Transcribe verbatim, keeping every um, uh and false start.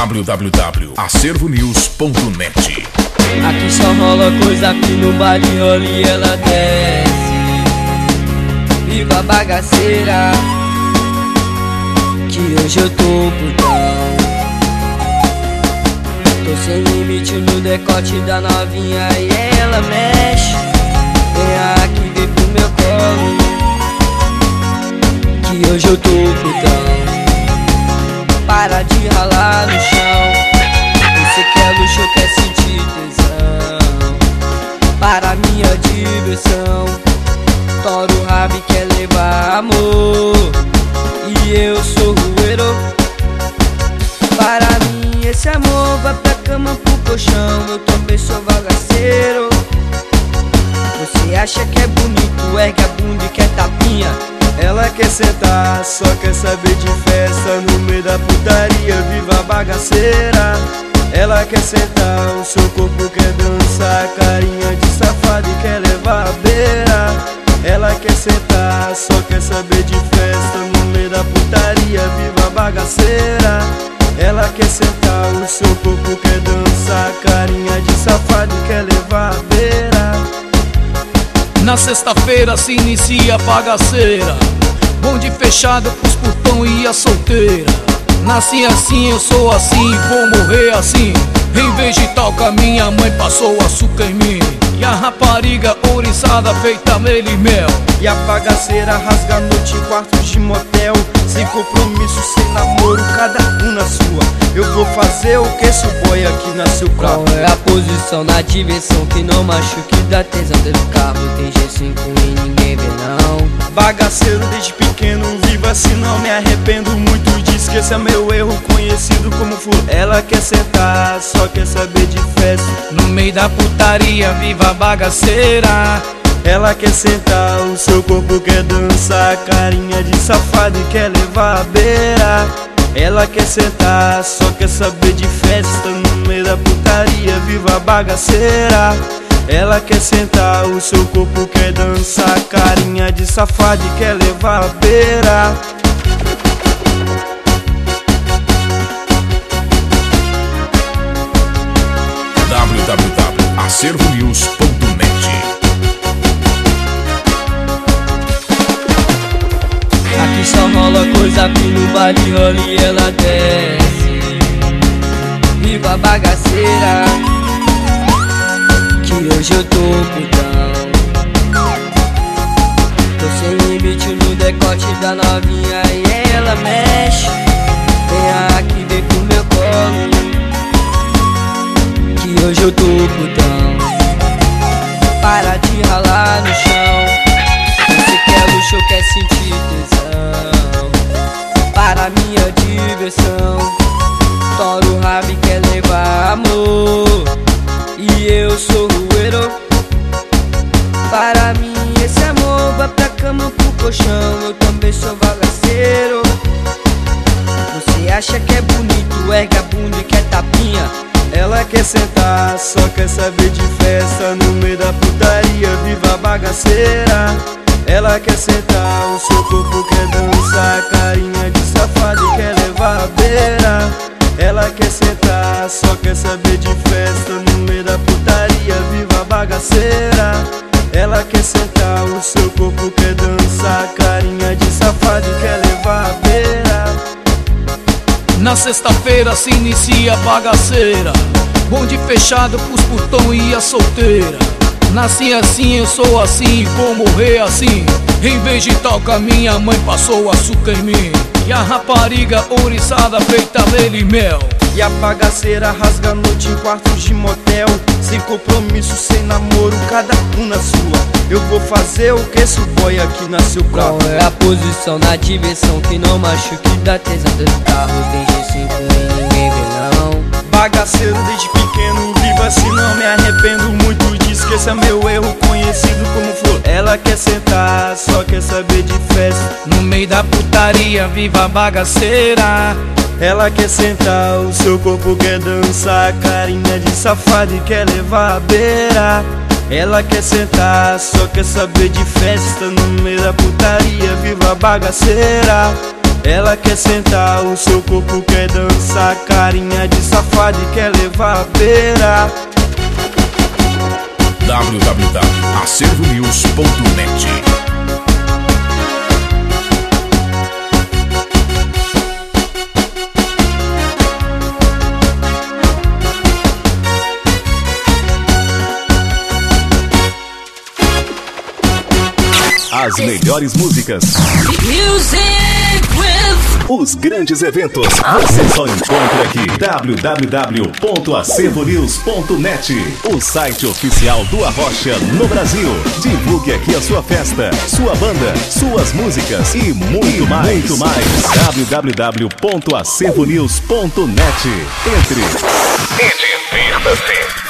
w w w ponto acervo news ponto net. Aqui só rola coisa, aqui no baile rola e ela desce. Viva a bagaceira, que hoje eu tô putão. Tô sem limite no decote da novinha e ela mexe. Vem aqui, vem pro meu colo, que hoje eu tô putão. Para de ralar no chão, você quer luxo, quer sentir tesão. Para minha diversão, tora o rabo e quer levar amor. E eu sou rueiro. Para mim esse amor vai pra cama, pro colchão. Eu também sou bagaceiro. Você acha que é bonito, ergue a bunda e quer tapinha. Ela quer sentar, só quer saber de festa. No meio da putaria, viva a bagaceira. Ela quer sentar, o seu corpo quer dançar. Carinha de safado e quer levar a beira. Ela quer sentar, só quer saber de festa. No meio da putaria, viva a bagaceira. Ela quer sentar, o seu corpo quer dançar. Carinha de safado e quer levar a beira. Na sexta-feira se inicia a bagaceira, bonde fechado pros putão e a solteira. Nasci assim, eu sou assim, vou morrer assim. Em vez de tal, a minha mãe passou açúcar em mim. E a rapariga ouriçada feita mel e mel. E a bagaceira rasga a noite em quartos de motel. Sem compromisso, sem namoro, cada um na sua. Eu vou fazer o que esse boy aqui nasceu pra. Qual é a posição na diversão que não machuque, dá tesão dentro do carro? Tem G cinco e ninguém vê não. Bagaceiro desde pequeno, viva assim, não me arrependo muito disso, que esse é meu erro, conhecido como furo. Ela quer sentar, só quer saber de festa. No meio da putaria, viva a bagaceira. Ela quer sentar, o seu corpo quer dançar. Carinha de safado e quer levar a beira. Ela quer sentar, só quer saber de festa. No meio da putaria, viva a bagaceira. Ela quer sentar, o seu corpo quer dançar. Carinha de safado e quer levar a beira. w w w ponto acervo news ponto net. Aqui só rola coisa, aqui no baile rola e ela desce. Viva a bagaceira, que hoje eu tô putão. Tô sem limite no decote da novinha e ela mexe. Vem aqui, vem pro meu colo, que hoje eu tô putão. Para de ralar no chão, você quer luxo, quer sentir tesão. Para minha diversão, tora o rabo e quer levar amor. E eu sou rueiro. Para mim esse amor vai pra cama, pro colchão. Eu também sou bagaceiro. Você acha que é bonito, ergue a bunda e quer tapinha. Ela quer sentar, só quer saber de festa. No meio da putaria, viva a bagaceira. Ela quer sentar, o seu corpo quer dançar. Carinha de safado e quer levar a beira. Ela quer sentar, só quer saber de festa. No meio da putaria, viva a bagaceira. Ela quer sentar, o seu corpo quer dançar. Carinha de safado e quer levar a beira. Na sexta-feira se inicia a bagaceira, bonde fechado pros putão e a solteira. Nasci assim, eu sou assim, vou morrer assim. Em vez de tal, a minha mãe passou açúcar em mim. E a rapariga ouriçada feita mel e mel. E a bagaceira rasga a noite em quartos de motel. Sem compromisso, sem namoro, cada um na sua. Eu vou fazer o que esse boy aqui nasceu pra. Qual é a posição na diversão que não machuque, dá tesão dentro do carro? Tem G cinco e ninguém vê não. Bagaceiro desde pequeno, viva assim, não me arrependo muito disso, que esse é meu erro, conhecido como flor. Ela quer sentar, só quer saber de festa. No meio da putaria, viva a bagaceira. Ela quer sentar, o seu corpo quer dançar. Carinha de safado e quer levar a beira. Ela quer sentar, só quer saber de festa. No meio da putaria, viva a bagaceira. Ela quer sentar, o seu corpo quer dançar, carinha de safado e quer levar a beira. w w w ponto acervo news ponto net. As melhores músicas, os grandes eventos, você só encontra aqui. w w w ponto acervo news ponto net, o site oficial do Arrocha no Brasil. Divulgue aqui a sua festa, sua banda, suas músicas e muito e mais. Muito mais. w w w ponto acervo news ponto net. Entre. E divirta-se.